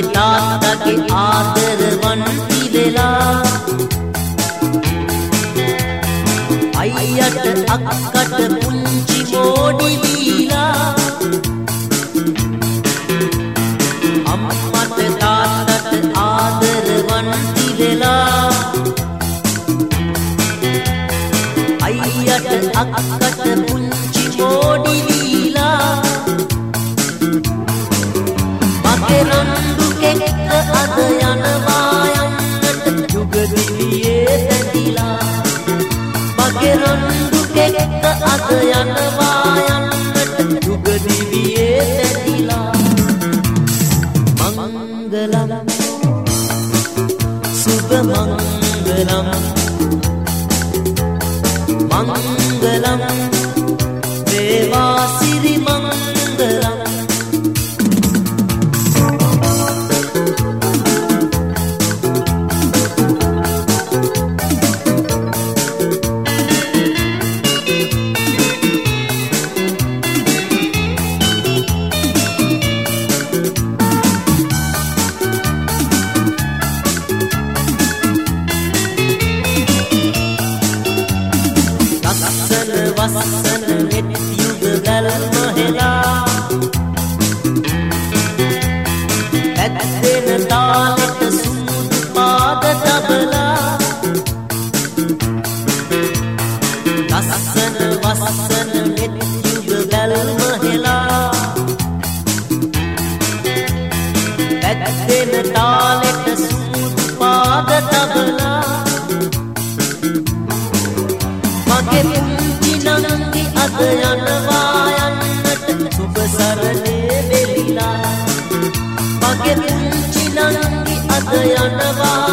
මගේ තාත්තගේ ආදරවන්ති වෙලා අයියට අක්කට පුංචි මෝඩි දීලා අම්මට තාත්තට ආදරවන්ති වෙලා අයියට අක්කට පුංචි මෝඩි දීලා මගේ රණ්ඩු කෙක්ක අද යනවා යන්නට යුගදිවියේ දැඳිලා මගේ රණ්ඩු කෙක්ක අද යනවා යන්නට යුගදිවියේ දැඳිලා මංගලම් සුබ මංගලම් මංගලම් වේවා සිරි මංගලම් වස්සන නෙත් යුග ගල්ම හෙලා ඇත්තෙන තාලෙට සුමුදු පාද තබලා ලස්සන වස්සන නෙත් යුග ගල්ම හෙලා ඇත්තෙන තාලෙට සුමුදු පාද තබලා මගේ නංගි අද යනවා යන්නට සුබ සරණේ වෙලිලා මගේ පුංචි නංගි අද යනවා